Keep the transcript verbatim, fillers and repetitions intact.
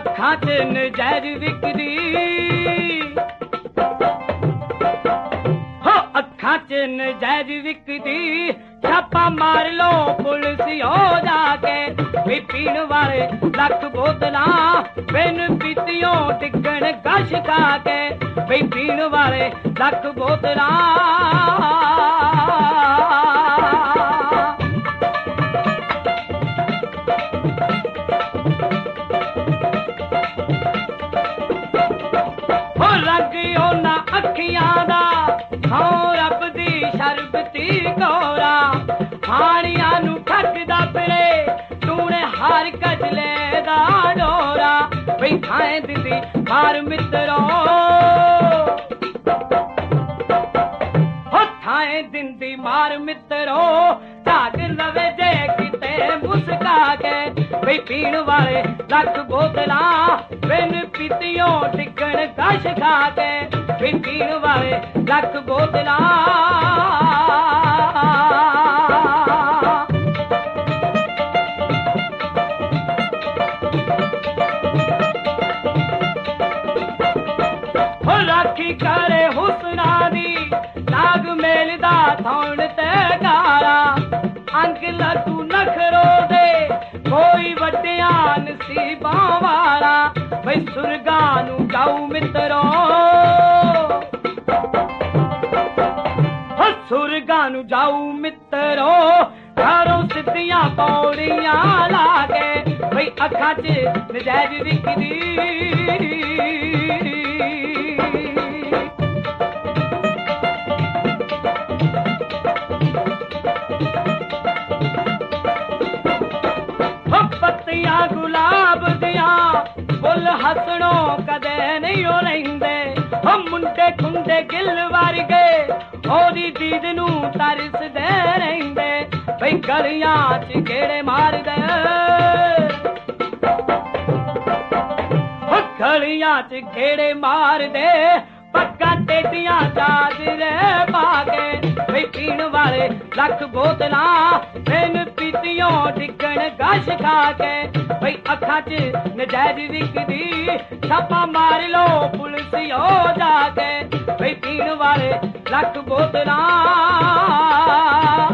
अखां च नजर विकदी हो अखां च नजर विकदी छापा मार लो पुलिस हो जाके वे पीण वाले लख बोतला बिन पीतियों टिकण गश खा के वे पीण वाले लख बोतला हो रंग ओना अखियां दा हो रब दी शरबती कोरा हानियां नू ठगदा फिरे तूने हार कजले दा डोरा वे खाए दिंदी मार मित्रो हो थाए दिंदी मार मित्रो झाग लवे जे किते मुस्का के वे पीण वाले लख बोतला बिन पीतियों टिकण गश खा के वे पीण वाले लख बोतला हो राखी करे हुस्ना दी लाग मेलदा थौण ते गारा अंग लतू नखरो दे कोई वड्डिया नसीबां वाला वे सुरगां नू जाऊ मित्रो हो सुरगां नू जाऊ मित्रो घरों सिद्धियां पौड़ियां लागे वे अखां च नजर विकदी पत्तियां गुलाब दिया फुल हसणों कदे नहीं हो लेंदे हम मुंडे खुंडे गिल वर्गे ओदी दीद नू तरस दे रहेंदे भई गलियां च गेड़े मार दे गलियां च गेड़े मार दे पक्का टेटियां चादरे पाके भई पीण वाले लख बोतला बिन पीतियों टिकण गश खा के भई अखां च नजर विकदी छापा मार लो पुलिस हो जाके भई पीण वाले लख बोतला